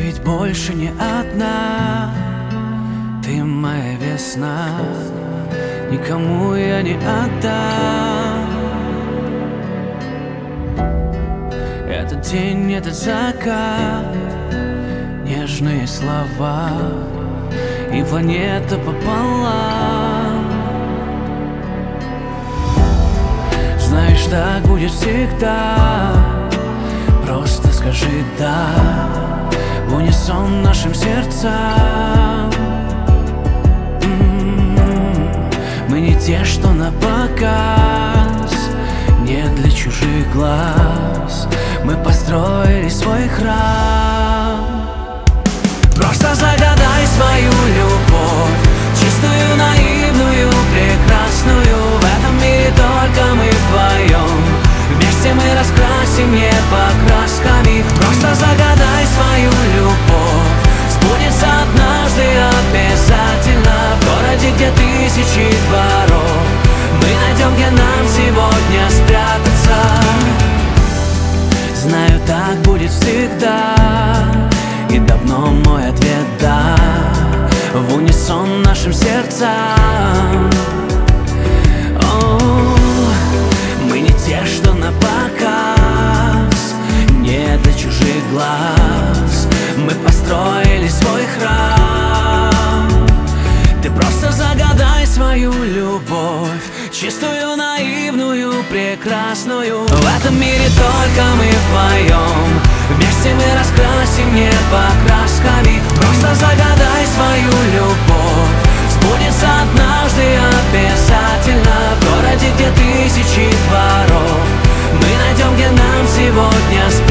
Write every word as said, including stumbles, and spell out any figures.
ведь больше не одна. Ты моя весна, никому я не отдам. Этот день, этот закат, нежные слова и планета пополам. Знаешь, так будет всегда. Просто скажи «да» в унисон нашим сердцам. М-м-м. Мы не те, что на показ, не для чужих глаз. Мы построили свой храм. Просто загадай свою любовь, чистую, наивную, прекрасную. В этом мире только мы вдвоем, вместе мы раскрасим небо красками. Просто загадай свою любовь, сбудется однажды обязательно. В городе, где тысячи дворов, мы найдем, где нам сегодня спрятаться. Знаю, так будет всегда, и давно мой ответ «да» в унисон нашим сердцам. О, мы не те, что на показ, не для чужих глаз. Мы построили свой храм. Ты просто загадай свою любовь, чистую, наивную, прекрасную. В этом мире только мы вдвоем, вместе мы раскрасим небо красками. Просто загадай свою любовь, сбудется однажды обязательно. В городе, где тысячи дворов, мы найдем, где нам сегодня спать.